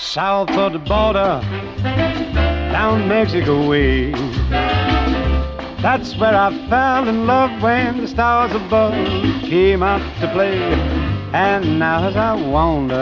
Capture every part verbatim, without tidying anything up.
south of the border, down Mexico way. That's where I fell in love when the stars above came out to play. And now as I wander...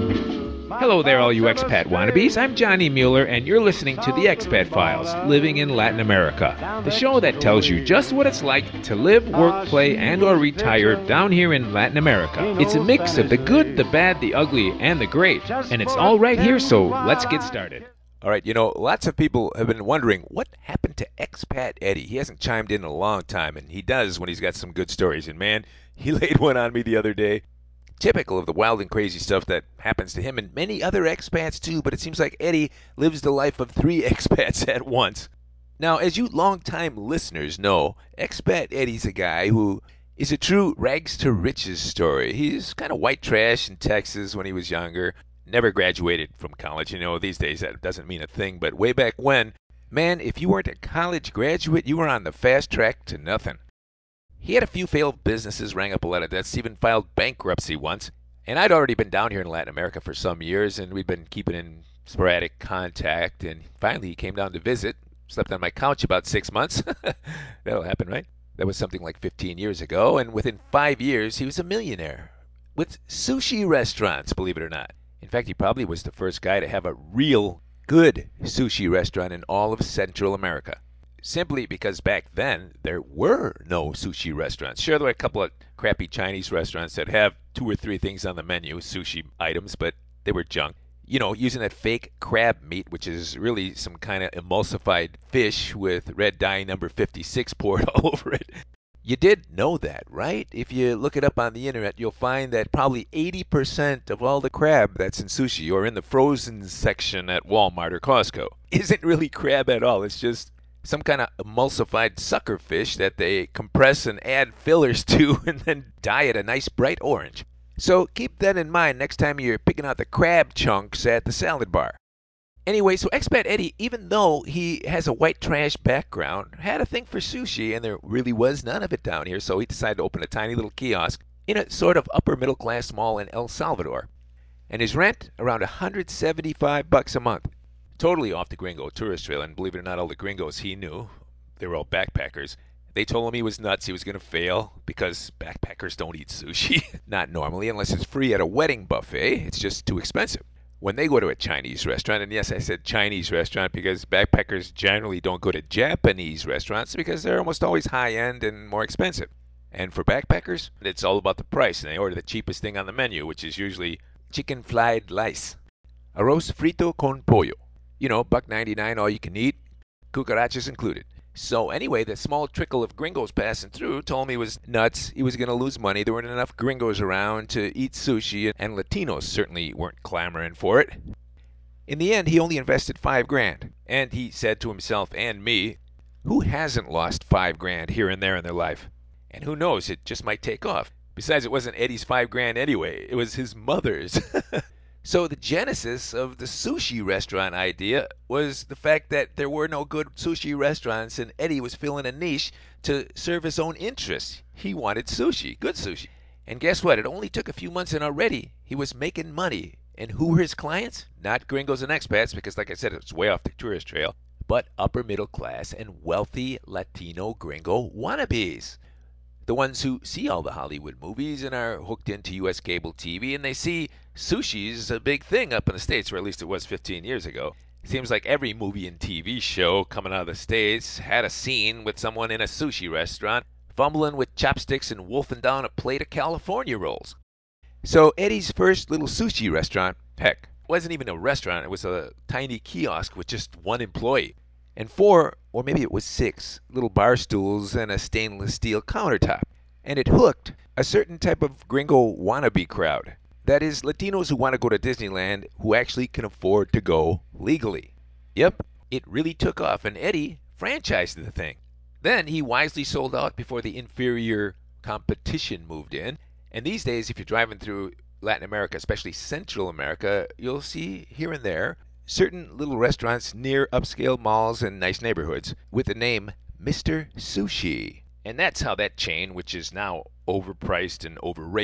Hello there, all you expat wannabes. I'm Johnny Mueller, and you're listening to The Expat Files, Living in Latin America, the show that tells you just what it's like to live, work, play, and or retire down here in Latin America. It's a mix of the good, the bad, the ugly, and the great, and it's all right here, so let's get started. All right, you know, lots of people have been wondering what happened to Expat Eddie. He hasn't chimed in in a long time, and he does when he's got some good stories. And man, he laid one on me the other day. Typical of the wild and crazy stuff that happens to him and many other expats too, but it seems like Eddie lives the life of three expats at once. Now, as you longtime listeners know, Expat Eddie's a guy who is a true rags to riches story. He's kind of white trash in Texas when he was younger, never graduated from college. You know, these days that doesn't mean a thing, but way back when, man, if you weren't a college graduate, you were on the fast track to nothing. He had a few failed businesses, rang up a lot of debts, even filed bankruptcy once. And I'd already been down here in Latin America for some years, and we'd been keeping in sporadic contact. And finally, he came down to visit, slept on my couch about six months. That'll happen, right? That was something like fifteen years ago. And within five years, he was a millionaire with sushi restaurants, believe it or not. In fact, he probably was the first guy to have a real good sushi restaurant in all of Central America. Simply because back then, there were no sushi restaurants. Sure, there were a couple of crappy Chinese restaurants that have two or three things on the menu, sushi items, but they were junk. You know, using that fake crab meat, which is really some kind of emulsified fish with red dye number fifty-six poured all over it. You did know that, right? If you look it up on the internet, you'll find that probably eighty percent of all the crab that's in sushi or in the frozen section at Walmart or Costco isn't really crab at all. It's just some kind of emulsified sucker fish that they compress and add fillers to and then dye it a nice bright orange. So keep that in mind next time you're picking out the crab chunks at the salad bar. Anyway, so Expat Eddie, even though he has a white trash background, had a thing for sushi, and there really was none of it down here, so he decided to open a tiny little kiosk in a sort of upper middle class mall in El Salvador. And his rent, around one hundred seventy-five bucks a month. Totally off the gringo tourist trail, and believe it or not, all the gringos he knew, they were all backpackers. They told him he was nuts, he was going to fail, because backpackers don't eat sushi. Not normally, unless it's free at a wedding buffet. It's just too expensive. When they go to a Chinese restaurant, and yes, I said Chinese restaurant because backpackers generally don't go to Japanese restaurants because they're almost always high-end and more expensive. And for backpackers, it's all about the price, and they order the cheapest thing on the menu, which is usually chicken fried rice. Arroz frito con pollo. You know, buck ninety-nine, all you can eat, cucarachas included. So anyway, the small trickle of gringos passing through told me he was nuts. He was going to lose money. There weren't enough gringos around to eat sushi, and Latinos certainly weren't clamoring for it. In the end, he only invested five grand. And he said to himself and me, who hasn't lost five grand here and there in their life? And who knows, it just might take off. Besides, it wasn't Eddie's five grand anyway. It was his mother's. So the genesis of the sushi restaurant idea was the fact that there were no good sushi restaurants, and Eddie was filling a niche to serve his own interests. He wanted sushi, good sushi. And guess what? It only took a few months, and already he was making money. And who were his clients? Not gringos and expats, because like I said, it's way off the tourist trail, but upper middle class and wealthy Latino gringo wannabes. The ones who see all the Hollywood movies and are hooked into U S cable T V, and they see sushi's a big thing up in the States, or at least it was fifteen years ago. It seems like every movie and T V show coming out of the States had a scene with someone in a sushi restaurant, fumbling with chopsticks and wolfing down a plate of California rolls. So Eddie's first little sushi restaurant, heck, wasn't even a restaurant. It was a tiny kiosk with just one employee. And four, or maybe it was six, little bar stools and a stainless steel countertop. And it hooked a certain type of gringo wannabe crowd. That is, Latinos who want to go to Disneyland who actually can afford to go legally. Yep, it really took off, and Eddie franchised the thing. Then he wisely sold out before the inferior competition moved in. And these days, if you're driving through Latin America, especially Central America, you'll see here and there certain little restaurants near upscale malls and nice neighborhoods with the name Mister Sushi. And that's how that chain, which is now overpriced and overrated,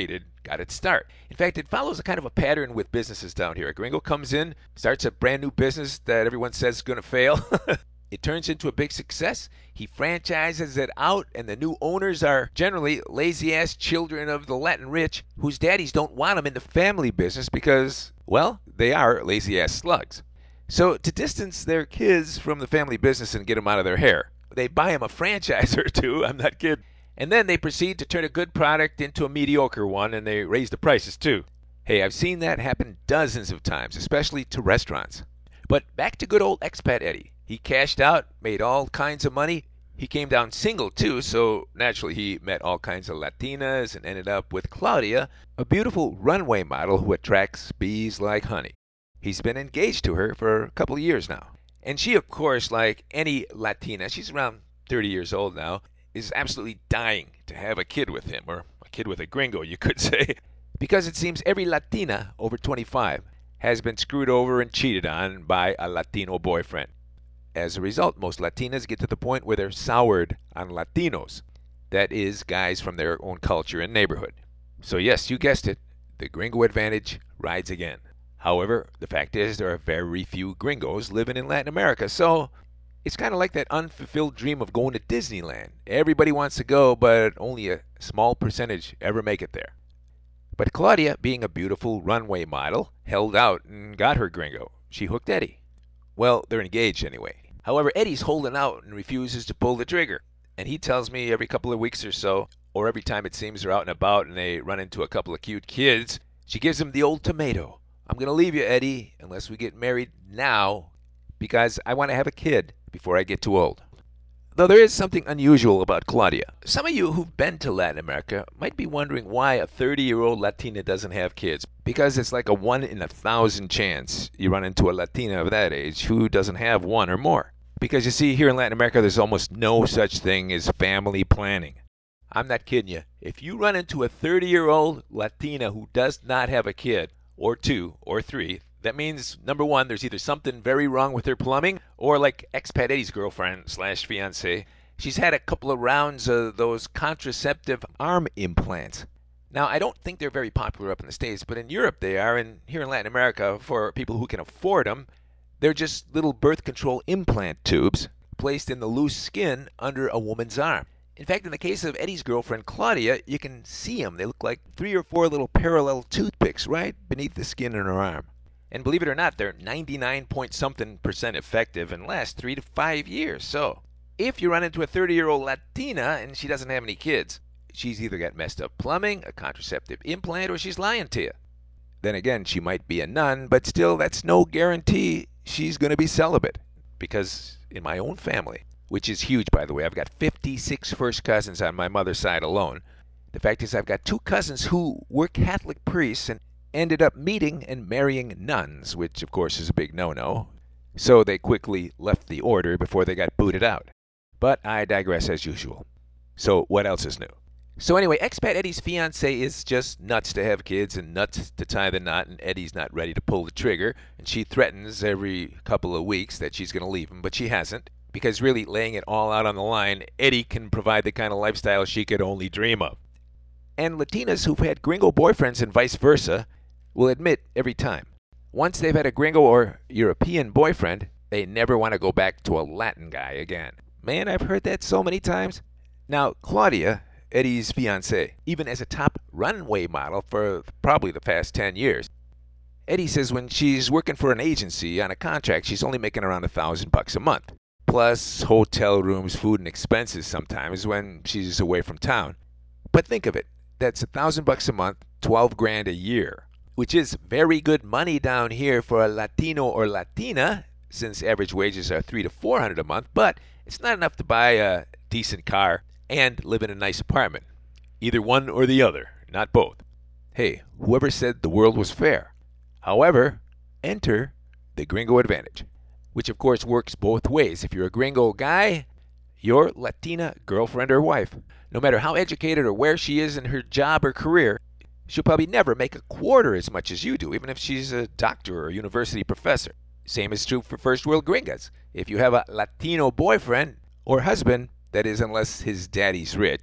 got its start. In fact, it follows a kind of a pattern with businesses down here. A gringo comes in, starts a brand new business that everyone says is going to fail. It turns into a big success. He franchises it out, and the new owners are generally lazy-ass children of the Latin rich whose daddies don't want them in the family business because, well, they are lazy-ass slugs. So to distance their kids from the family business and get them out of their hair, they buy them a franchise or two, I'm not kidding, and then they proceed to turn a good product into a mediocre one, and they raise the prices too. Hey, I've seen that happen dozens of times, especially to restaurants. But back to good old expat Eddie. He cashed out, made all kinds of money. He came down single too, so naturally he met all kinds of Latinas and ended up with Claudia, a beautiful runway model who attracts bees like honey. He's been engaged to her for a couple of years now. And she, of course, like any Latina, she's around thirty years old now, is absolutely dying to have a kid with him, or a kid with a gringo, you could say. Because it seems every Latina over twenty-five has been screwed over and cheated on by a Latino boyfriend. As a result, most Latinas get to the point where they're soured on Latinos. That is, guys from their own culture and neighborhood. So yes, you guessed it, the gringo advantage rides again. However, the fact is there are very few gringos living in Latin America, so it's kind of like that unfulfilled dream of going to Disneyland. Everybody wants to go, but only a small percentage ever make it there. But Claudia, being a beautiful runway model, held out and got her gringo. She hooked Eddie. Well, they're engaged anyway. However, Eddie's holding out and refuses to pull the trigger. And he tells me every couple of weeks or so, or every time it seems they're out and about and they run into a couple of cute kids, she gives him the old tomato. I'm going to leave you, Eddie, unless we get married now, because I want to have a kid before I get too old. Though there is something unusual about Claudia. Some of you who've been to Latin America might be wondering why a thirty-year-old Latina doesn't have kids. Because it's like a one in a thousand chance you run into a Latina of that age who doesn't have one or more. Because you see, here in Latin America, there's almost no such thing as family planning. I'm not kidding you. If you run into a thirty-year-old Latina who does not have a kid, or two, or three, that means, number one, there's either something very wrong with her plumbing, or like expat Eddie's girlfriend slash fiancée, she's had a couple of rounds of those contraceptive arm implants. Now, I don't think they're very popular up in the States, but in Europe they are, and here in Latin America, for people who can afford them, they're just little birth control implant tubes placed in the loose skin under a woman's arm. In fact, in the case of Eddie's girlfriend, Claudia, you can see them. They look like three or four little parallel toothpicks right beneath the skin in her arm. And believe it or not, they're ninety-nine point something percent effective and last three to five years. So, if you run into a thirty-year-old Latina and she doesn't have any kids, she's either got messed up plumbing, a contraceptive implant, or she's lying to you. Then again, she might be a nun, but still, that's no guarantee she's going to be celibate. Because in my own family, which is huge, by the way, I've got fifty-six first cousins on my mother's side alone. The fact is, I've got two cousins who were Catholic priests and ended up meeting and marrying nuns, which of course is a big no-no. So they quickly left the order before they got booted out. But I digress as usual. So what else is new? So anyway, expat Eddie's fiancée is just nuts to have kids and nuts to tie the knot, and Eddie's not ready to pull the trigger, and she threatens every couple of weeks that she's going to leave him, but she hasn't, because really laying it all out on the line, Eddie can provide the kind of lifestyle she could only dream of. And Latinas who've had gringo boyfriends and vice versa will admit every time, once they've had a gringo or European boyfriend, they never want to go back to a Latin guy again. Man, I've heard that so many times. Now, Claudia, Eddie's fiancée, even as a top runway model for probably the past ten years, Eddie says when she's working for an agency on a contract, she's only making around a thousand bucks a month. Plus hotel rooms, food, and expenses sometimes when she's away from town. But think of it, that's a thousand bucks a month, twelve grand a year, which is very good money down here for a Latino or Latina, since average wages are three to four hundred a month. But it's not enough to buy a decent car and live in a nice apartment. Either one or the other, not both. Hey, whoever said the world was fair? However, enter the gringo advantage, which of course works both ways. If you're a gringo guy, your Latina girlfriend or wife, no matter how educated or where she is in her job or career, she'll probably never make a quarter as much as you do, even if she's a doctor or a university professor. Same is true for first world gringas. If you have a Latino boyfriend or husband, that is, unless his daddy's rich,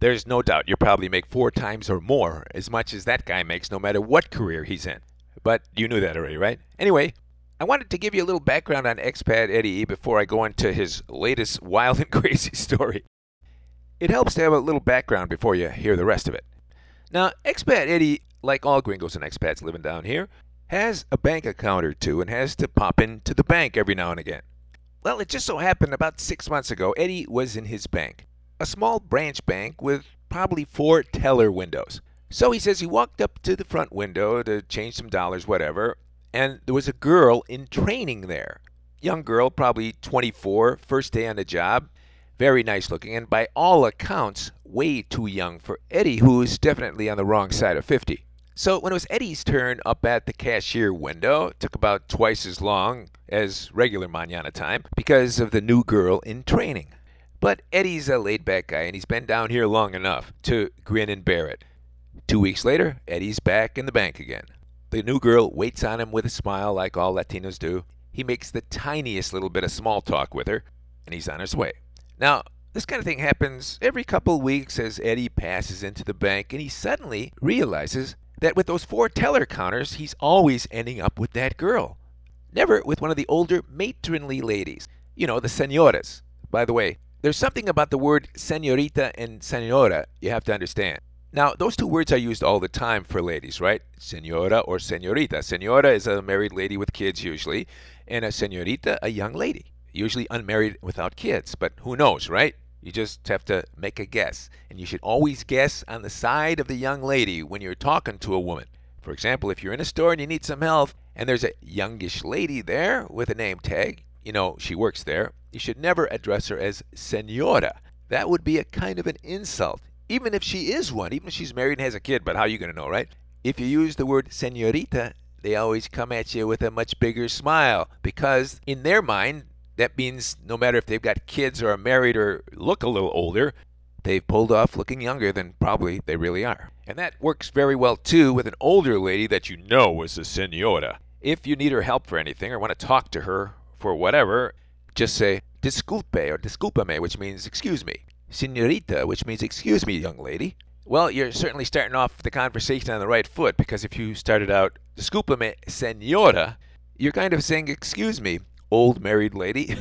there's no doubt you probably make four times or more as much as that guy makes no matter what career he's in. But you knew that already, right? Anyway, I wanted to give you a little background on expat Eddie E. before I go into his latest wild and crazy story. It helps to have a little background before you hear the rest of it. Now, expat Eddie, like all gringos and expats living down here, has a bank account or two and has to pop into the bank every now and again. Well, it just so happened about six months ago, Eddie was in his bank, a small branch bank with probably four teller windows. So he says he walked up to the front window to change some dollars, whatever, and there was a girl in training there. Young girl, probably twenty-four, first day on the job, very nice looking, and by all accounts, way too young for Eddie, who's definitely on the wrong side of fifty. So when it was Eddie's turn up at the cashier window, it took about twice as long as regular mañana time because of the new girl in training. But Eddie's a laid-back guy, and he's been down here long enough to grin and bear it. Two weeks later, Eddie's back in the bank again. The new girl waits on him with a smile like all Latinos do. He makes the tiniest little bit of small talk with her, and he's on his way. Now, this kind of thing happens every couple of weeks as Eddie passes into the bank, and he suddenly realizes that with those four teller counters, he's always ending up with that girl. Never with one of the older matronly ladies. You know, the señoras. By the way, there's something about the word señorita and señora you have to understand. Now, those two words are used all the time for ladies, right? Señora or señorita. Señora is a married lady with kids usually, and a señorita, a young lady, usually unmarried without kids. But who knows, right? You just have to make a guess. And you should always guess on the side of the young lady when you're talking to a woman. For example, if you're in a store and you need some help, and there's a youngish lady there with a name tag, you know she works there, you should never address her as señora. That would be a kind of an insult. Even if she is one, even if she's married and has a kid, but how are you going to know, right? If you use the word señorita, they always come at you with a much bigger smile because in their mind, that means no matter if they've got kids or are married or look a little older, they've pulled off looking younger than probably they really are. And that works very well, too, with an older lady that you know is a señora. If you need her help for anything or want to talk to her for whatever, just say disculpe or discúlpame, which means excuse me. Señorita, which means excuse me, young lady. Well, you're certainly starting off the conversation on the right foot because if you started out discúlpame, señora, you're kind of saying excuse me, old married lady.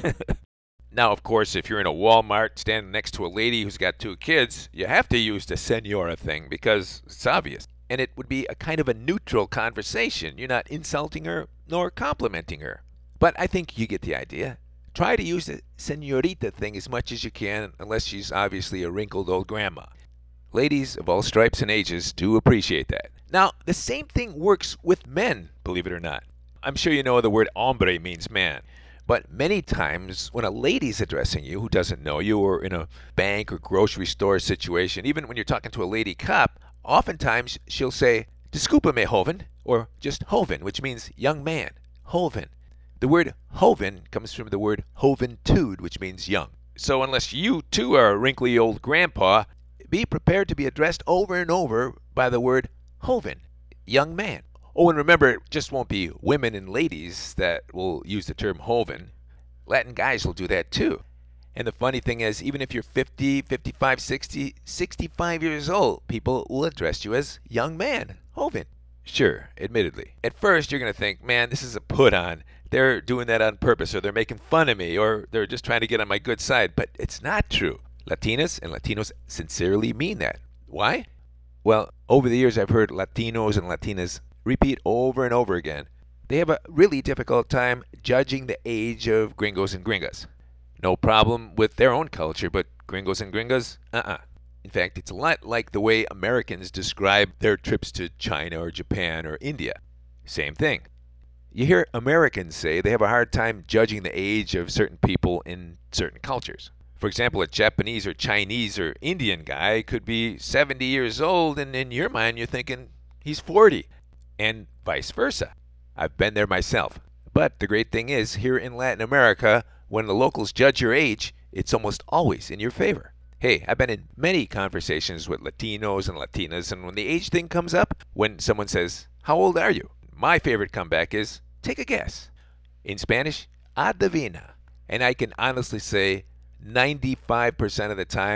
Now, of course, if you're in a Walmart standing next to a lady who's got two kids, you have to use the señora thing because it's obvious. And it would be a kind of a neutral conversation. You're not insulting her nor complimenting her. But I think you get the idea. Try to use the señorita thing as much as you can, unless she's obviously a wrinkled old grandma. Ladies of all stripes and ages do appreciate that. Now, the same thing works with men, believe it or not. I'm sure you know the word hombre means man. But many times when a lady's addressing you who doesn't know you or in a bank or grocery store situation, even when you're talking to a lady cop, oftentimes she'll say, discúlpame, joven, or just joven, which means young man, joven. The word joven comes from the word joventude, which means young. So unless you too are a wrinkly old grandpa, be prepared to be addressed over and over by the word joven, young man. Oh, and remember, it just won't be women and ladies that will use the term joven. Latin guys will do that too. And the funny thing is, even if you're fifty, fifty-five, sixty, sixty-five years old, people will address you as young man, joven. Sure, admittedly. At first, you're going to think, man, this is a put-on. They're doing that on purpose, or they're making fun of me, or they're just trying to get on my good side. But it's not true. Latinas and Latinos sincerely mean that. Why? Well, over the years, I've heard Latinos and Latinas repeat over and over again. They have a really difficult time judging the age of gringos and gringas. No problem with their own culture, but gringos and gringas? Uh-uh. In fact, it's a lot like the way Americans describe their trips to China or Japan or India. Same thing. You hear Americans say they have a hard time judging the age of certain people in certain cultures. For example, a Japanese or Chinese or Indian guy could be seventy years old, and in your mind you're thinking he's forty, and vice versa. I've been there myself. But the great thing is, here in Latin America, when the locals judge your age, it's almost always in your favor. Hey, I've been in many conversations with Latinos and Latinas, and when the age thing comes up, when someone says, "How old are you?" my favorite comeback is, "Take a guess." In Spanish, adivina. And I can honestly say ninety-five percent of the time,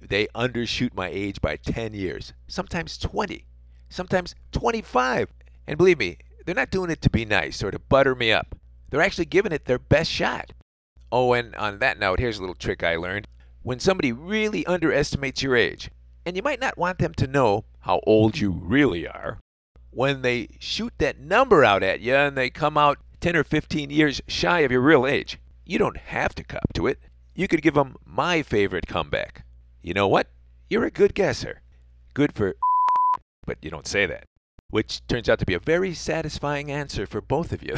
they undershoot my age by ten years, sometimes twenty, sometimes twenty-five. And believe me, they're not doing it to be nice or to butter me up. They're actually giving it their best shot. Oh, and on that note, here's a little trick I learned. When somebody really underestimates your age, and you might not want them to know how old you really are, when they shoot that number out at you and they come out ten or fifteen years shy of your real age, you don't have to cop to it. You could give them my favorite comeback. You know what? You're a good guesser. Good for but you don't say that. Which turns out to be a very satisfying answer for both of you.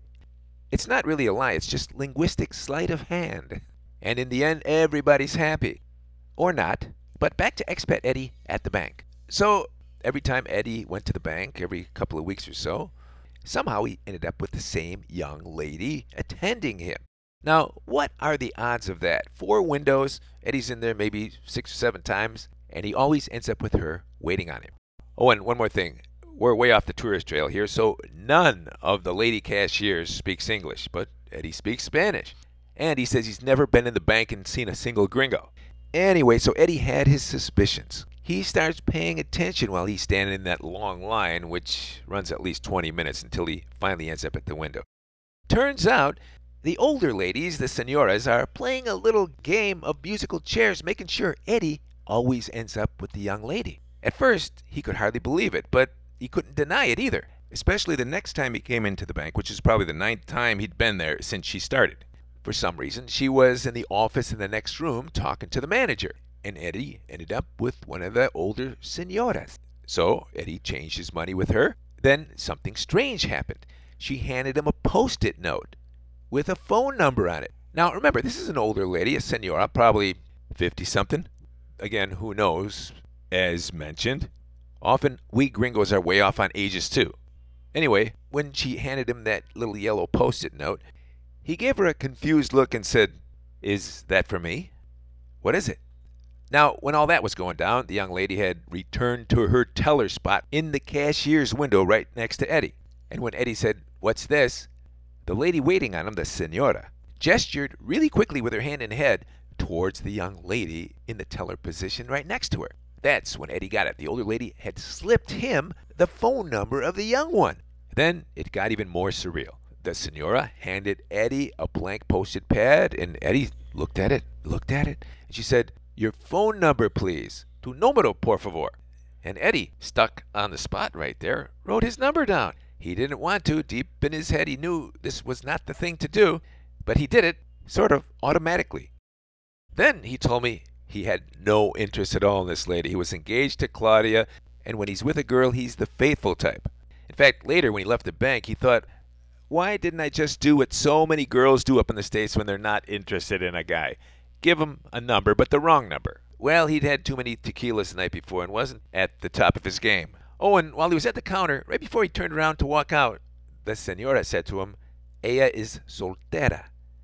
It's not really a lie, it's just linguistic sleight of hand. And in the end, everybody's happy. Or not. But back to Expat Eddie at the bank. So, every time Eddie went to the bank, every couple of weeks or so, somehow he ended up with the same young lady attending him. Now, what are the odds of that? Four windows, Eddie's in there maybe six or seven times, and he always ends up with her waiting on him. Oh, and one more thing. We're way off the tourist trail here, so none of the lady cashiers speaks English, but Eddie speaks Spanish. And he says he's never been in the bank and seen a single gringo. Anyway, so Eddie had his suspicions. He starts paying attention while he's standing in that long line, which runs at least twenty minutes until he finally ends up at the window. Turns out, the older ladies, the senoras, are playing a little game of musical chairs, making sure Eddie always ends up with the young lady. At first, he could hardly believe it, but he couldn't deny it either. Especially the next time he came into the bank, which is probably the ninth time he'd been there since she started. For some reason, she was in the office in the next room talking to the manager, and Eddie ended up with one of the older senoras. So Eddie changed his money with her. Then something strange happened. She handed him a post-it note with a phone number on it. Now remember, this is an older lady, a senora, probably fifty-something. Again, who knows? As mentioned, often we gringos are way off on ages too. Anyway, when she handed him that little yellow post-it note, he gave her a confused look and said, "Is that for me? What is it?" Now, when all that was going down, the young lady had returned to her teller spot in the cashier's window right next to Eddie. And when Eddie said, "What's this?" the lady waiting on him, the senora, gestured really quickly with her hand and head towards the young lady in the teller position right next to her. That's when Eddie got it. The older lady had slipped him the phone number of the young one. Then it got even more surreal. The senora handed Eddie a blank post-it pad, and Eddie looked at it, looked at it, and she said, "Your phone number, please. Tu número, por favor." And Eddie, stuck on the spot right there, wrote his number down. He didn't want to. Deep in his head, he knew this was not the thing to do, but he did it, sort of automatically. Then he told me he had no interest at all in this lady. He was engaged to Claudia, and when he's with a girl, he's the faithful type. In fact, later when he left the bank, he thought, why didn't I just do what so many girls do up in the States when they're not interested in a guy? Give him a number, but the wrong number. Well, he'd had too many tequilas the night before and wasn't at the top of his game. Oh, and while he was at the counter, right before he turned around to walk out, the senora said to him, "Ella is soltera."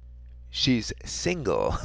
She's single.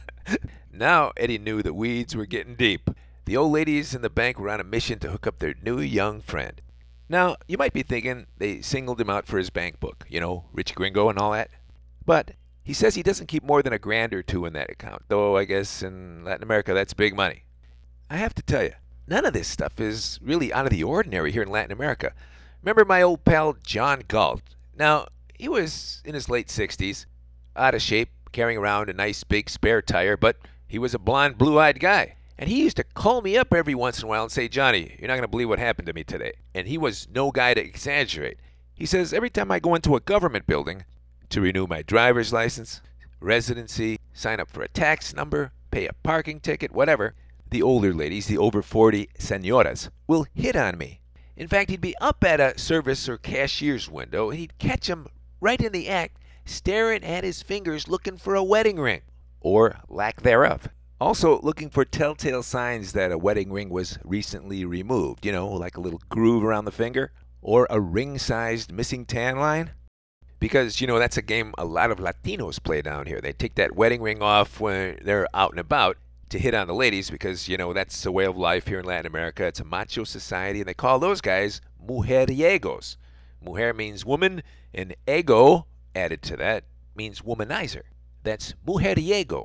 Now Eddie knew the weeds were getting deep. The old ladies in the bank were on a mission to hook up their new young friend. Now, you might be thinking they singled him out for his bank book, you know, rich gringo and all that. But he says he doesn't keep more than a grand or two in that account, though I guess in Latin America that's big money. I have to tell you, none of this stuff is really out of the ordinary here in Latin America. Remember my old pal John Galt? Now, he was in his late sixties, out of shape, carrying around a nice big spare tire, but he was a blonde, blue-eyed guy. And he used to call me up every once in a while and say, "Johnny, you're not going to believe what happened to me today." And he was no guy to exaggerate. He says, every time I go into a government building to renew my driver's license, residency, sign up for a tax number, pay a parking ticket, whatever, the older ladies, the over forty senoras, will hit on me. In fact, he'd be up at a service or cashier's window, and he'd catch him right in the act, staring at his fingers looking for a wedding ring, or lack thereof. Also looking for telltale signs that a wedding ring was recently removed, you know, like a little groove around the finger, or a ring-sized missing tan line. Because, you know, that's a game a lot of Latinos play down here. They take that wedding ring off when they're out and about to hit on the ladies because, you know, that's the way of life here in Latin America. It's a macho society, and they call those guys mujeriegos. Mujer means woman, and ego, added to that, means womanizer. That's mujeriego.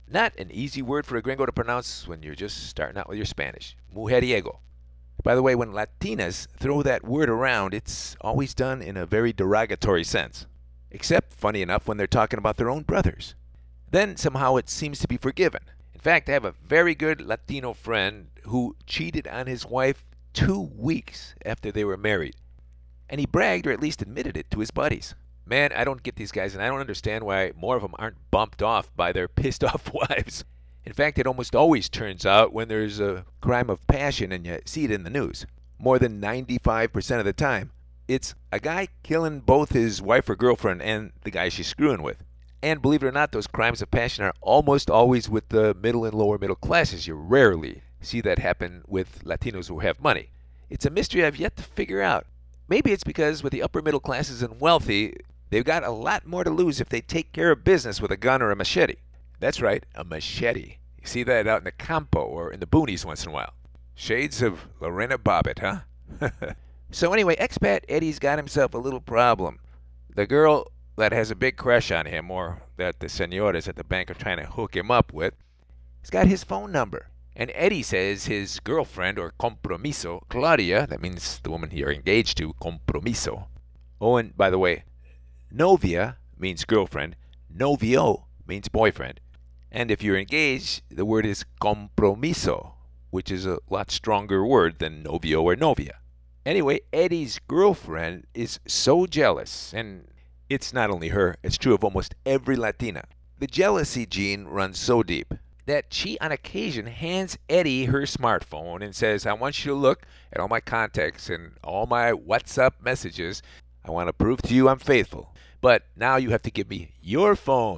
Not an easy word for a gringo to pronounce when you're just starting out with your Spanish. Mujeriego. By the way, when Latinas throw that word around, it's always done in a very derogatory sense. Except, funny enough, when they're talking about their own brothers. Then somehow it seems to be forgiven. In fact, I have a very good Latino friend who cheated on his wife two weeks after they were married. And he bragged, or at least admitted it, to his buddies. Man, I don't get these guys, and I don't understand why more of them aren't bumped off by their pissed off wives. In fact, it almost always turns out when there's a crime of passion and you see it in the news. More than ninety-five percent of the time, it's a guy killing both his wife or girlfriend and the guy she's screwing with. And believe it or not, those crimes of passion are almost always with the middle and lower middle classes. You rarely see that happen with Latinos who have money. It's a mystery I've yet to figure out. Maybe it's because with the upper middle classes and wealthy, they've got a lot more to lose if they take care of business with a gun or a machete. That's right, a machete. You see that out in the campo or in the boonies once in a while. Shades of Lorena Bobbitt, huh? So anyway, expat Eddie's got himself a little problem. The girl that has a big crush on him, or that the senores at the bank are trying to hook him up with, has got his phone number. And Eddie says his girlfriend, or compromiso, Claudia, that means the woman you're engaged to, compromiso. Oh, and by the way, novia means girlfriend, novio means boyfriend. And if you're engaged, the word is compromiso, which is a lot stronger word than novio or novia. Anyway, Eddie's girlfriend is so jealous, and it's not only her, it's true of almost every Latina. The jealousy gene runs so deep that she on occasion hands Eddie her smartphone and says, I want you to look at all my contacts and all my WhatsApp messages. I want to prove to you I'm faithful. But now you have to give me your phone.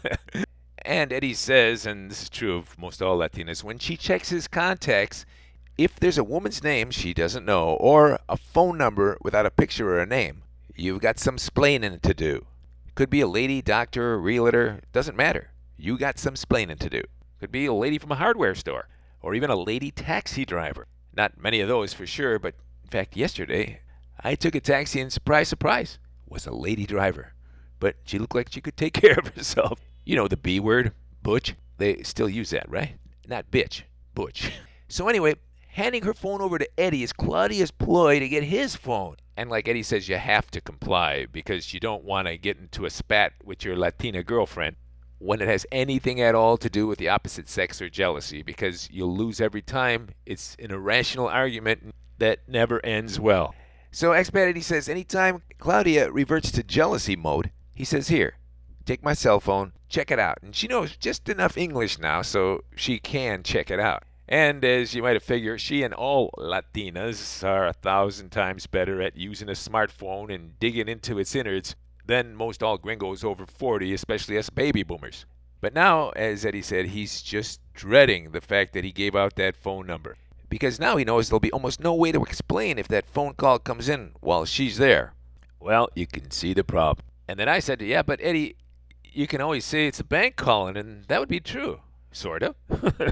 And Eddie says, and this is true of most all Latinas, when she checks his contacts, if there's a woman's name she doesn't know or a phone number without a picture or a name, you've got some splaining to do. Could be a lady, doctor, realtor, doesn't matter. You got some splaining to do. Could be a lady from a hardware store or even a lady taxi driver. Not many of those for sure, but in fact yesterday I took a taxi and surprise, surprise, was a lady driver. But she looked like she could take care of herself. You know the B word, butch. They still use that, right? Not bitch, butch. So anyway, handing her phone over to Eddie is Claudia's ploy to get his phone. And like Eddie says, you have to comply because you don't want to get into a spat with your Latina girlfriend when it has anything at all to do with the opposite sex or jealousy, because you'll lose every time. It's an irrational argument that never ends well. So expat Eddie says anytime Claudia reverts to jealousy mode, he says, here, take my cell phone, check it out. And she knows just enough English now so she can check it out. And as you might have figured, she and all Latinas are a thousand times better at using a smartphone and digging into its innards than most all gringos over forty, especially us baby boomers. But now, as Eddie said, he's just dreading the fact that he gave out that phone number. Because now he knows there'll be almost no way to explain if that phone call comes in while she's there. Well, you can see the problem. And then I said, yeah, but Eddie, you can always say it's a bank calling, and that would be true. Sort of.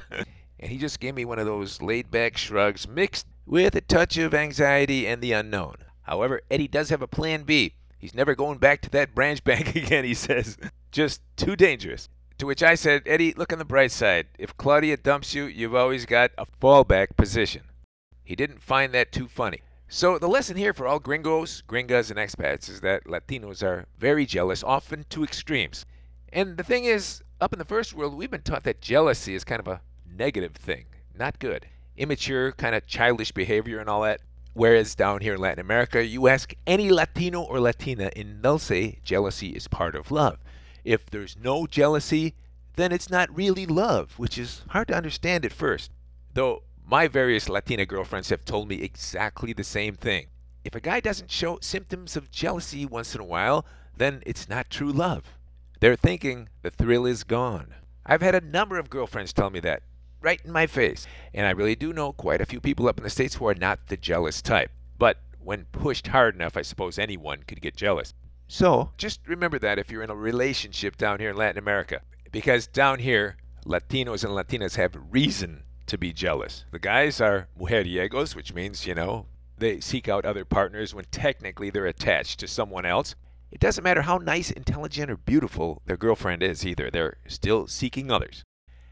And he just gave me one of those laid-back shrugs mixed with a touch of anxiety and the unknown. However, Eddie does have a plan B. He's never going back to that branch bank again, he says. Just too dangerous. To which I said, Eddie, look on the bright side. If Claudia dumps you, you've always got a fallback position. He didn't find that too funny. So the lesson here for all gringos, gringas, and expats is that Latinos are very jealous, often to extremes. And the thing is, up in the first world, we've been taught that jealousy is kind of a negative thing. Not good. Immature, kind of childish behavior and all that. Whereas down here in Latin America, you ask any Latino or Latina and they'll say jealousy is part of love. If there's no jealousy, then it's not really love, which is hard to understand at first. Though my various Latina girlfriends have told me exactly the same thing. If a guy doesn't show symptoms of jealousy once in a while, then it's not true love. They're thinking the thrill is gone. I've had a number of girlfriends tell me that, right in my face. And I really do know quite a few people up in the States who are not the jealous type. But when pushed hard enough, I suppose anyone could get jealous. So just remember that if you're in a relationship down here in Latin America. Because down here, Latinos and Latinas have reason to be jealous. The guys are mujeriegos, which means, you know, they seek out other partners when technically they're attached to someone else. It doesn't matter how nice, intelligent, or beautiful their girlfriend is either. They're still seeking others.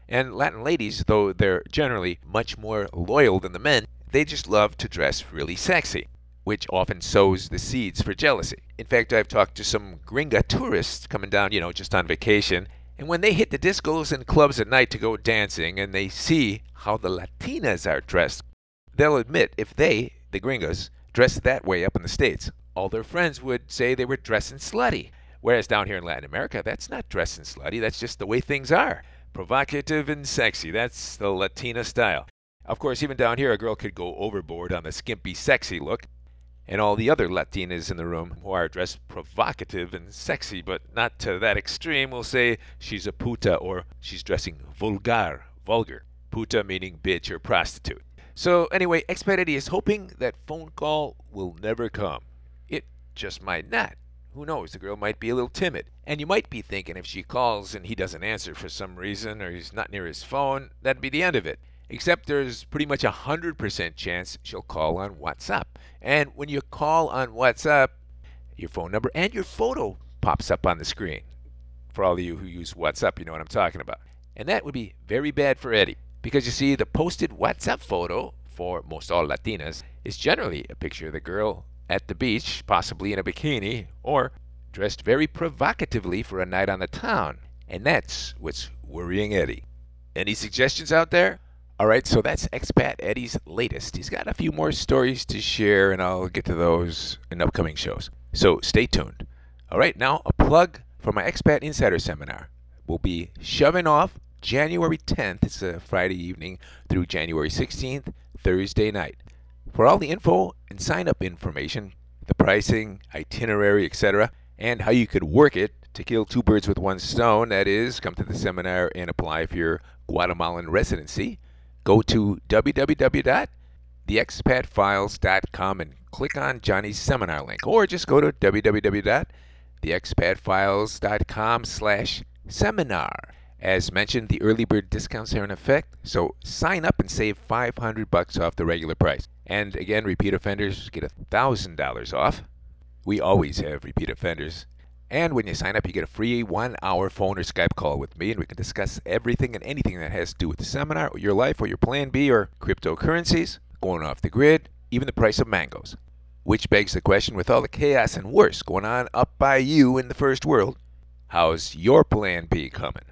And Latin ladies, though they're generally much more loyal than the men, they just love to dress really sexy, which often sows the seeds for jealousy. In fact, I've talked to some gringa tourists coming down, you know, just on vacation, and when they hit the discos and clubs at night to go dancing and they see how the Latinas are dressed, they'll admit if they, the gringas, dressed that way up in the States, all their friends would say they were dressing slutty. Whereas down here in Latin America, that's not dressing slutty, that's just the way things are. Provocative and sexy, that's the Latina style. Of course, even down here, a girl could go overboard on the skimpy sexy look, and all the other Latinas in the room who are dressed provocative and sexy, but not to that extreme, will say she's a puta or she's dressing vulgar, vulgar. Puta meaning bitch or prostitute. So anyway, Expat Eddie is hoping that phone call will never come. It just might not. Who knows, the girl might be a little timid. And you might be thinking if she calls and he doesn't answer for some reason or he's not near his phone, that'd be the end of it. Except there's pretty much a one hundred percent chance she'll call on WhatsApp. And when you call on WhatsApp, your phone number and your photo pops up on the screen. For all of you who use WhatsApp, you know what I'm talking about. And that would be very bad for Eddie. Because you see, the posted WhatsApp photo for most all Latinas is generally a picture of the girl at the beach, possibly in a bikini, or dressed very provocatively for a night on the town. And that's what's worrying Eddie. Any suggestions out there? All right, so that's Expat Eddie's latest. He's got a few more stories to share, and I'll get to those in upcoming shows. So stay tuned. All right, now a plug for my Expat Insider Seminar. We'll be shoving off January tenth, it's a Friday evening, through January sixteenth, Thursday night. For all the info and sign-up information, the pricing, itinerary, et cetera, and how you could work it to kill two birds with one stone, that is, come to the seminar and apply for your Guatemalan residency, go to w w w dot the expat files dot com and click on Johnny's seminar link, or just go to w w w dot the expat files dot com slash seminar. As mentioned, the early bird discounts are in effect, so sign up and save five hundred bucks off the regular price. And again, repeat offenders get one thousand dollars off. We always have repeat offenders. And when you sign up, you get a free one-hour phone or Skype call with me, and we can discuss everything and anything that has to do with the seminar, or your life, or your plan B, or cryptocurrencies, going off the grid, even the price of mangoes. Which begs the question, with all the chaos and worse going on up by you in the first world, how's your plan B coming?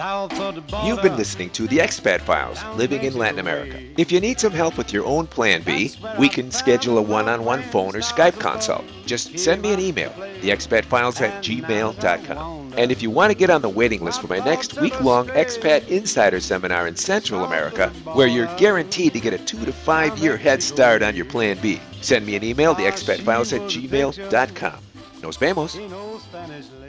You've been listening to The Expat Files, Living in Latin America. If you need some help with your own plan B, we can schedule a one-on-one phone or Skype consult. Just send me an email, the expat files at gmail dot com. And if you want to get on the waiting list for my next week-long Expat Insider Seminar in Central America, where you're guaranteed to get a two to five year head start on your plan B, send me an email, the expat files at gmail dot com. Nos vemos.